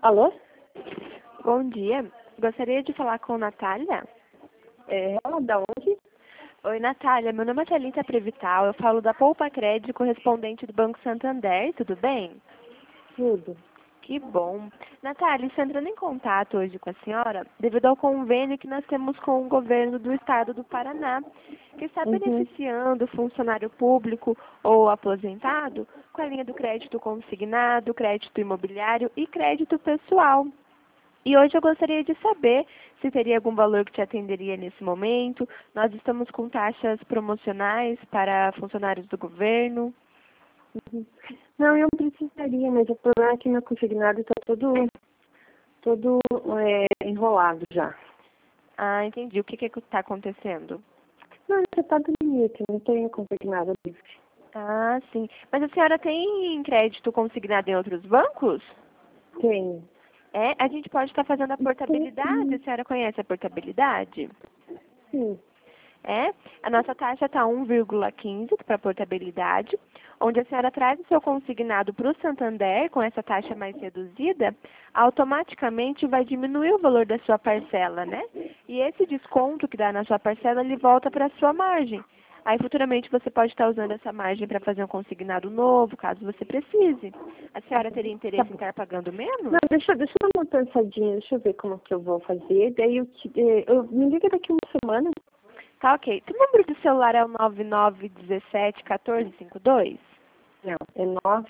Alô? Bom dia. Gostaria de falar com Natália. Ela da onde? Oi, Natália. Meu nome é Thalita Prevital. Eu falo da Poupa Crédito, correspondente do Banco Santander. Tudo bem? Tudo. Que bom. Natália, estou entrando em contato hoje com a senhora devido ao convênio que nós temos com o governo do estado do Paraná, que está beneficiando o funcionário público ou aposentado com a linha do crédito consignado, crédito imobiliário e crédito pessoal. E hoje eu gostaria de saber se teria algum valor que te atenderia nesse momento. Nós estamos com taxas promocionais para funcionários do governo. Não, eu precisaria, mas o problema é que meu consignado está todo enrolado já. Ah, entendi. O que está acontecendo? Não, já está do limite, não tenho consignado livre. Ah, sim. Mas a senhora tem crédito consignado em outros bancos? Tenho. É, a gente pode estar fazendo a portabilidade. A senhora conhece a portabilidade? Sim. É, a nossa taxa está 1,15 para portabilidade, onde a senhora traz o seu consignado para o Santander, com essa taxa mais reduzida, automaticamente vai diminuir o valor da sua parcela, né? E esse desconto que dá na sua parcela, ele volta para a sua margem. Aí, futuramente, você pode estar usando essa margem para fazer um consignado novo, caso você precise. A senhora teria interesse em estar pagando menos? Não, deixa eu dar uma pensadinha, deixa eu ver como que eu vou fazer. Daí eu me liga daqui uma semana. Tá, ok. O número do celular é o 9917-1452? Não, é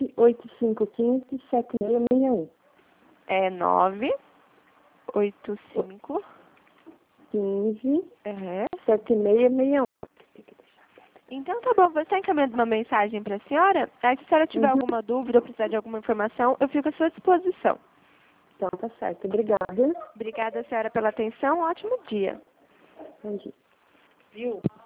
98515-7661. É 985. 15 Uhum. 7661. Então tá bom, você está encaminhando uma mensagem para a senhora? Aí se a senhora tiver alguma dúvida ou precisar de alguma informação, eu fico à sua disposição. Então tá certo. Obrigada. Obrigada, senhora, pela atenção. Ótimo dia. Bom dia. Viu?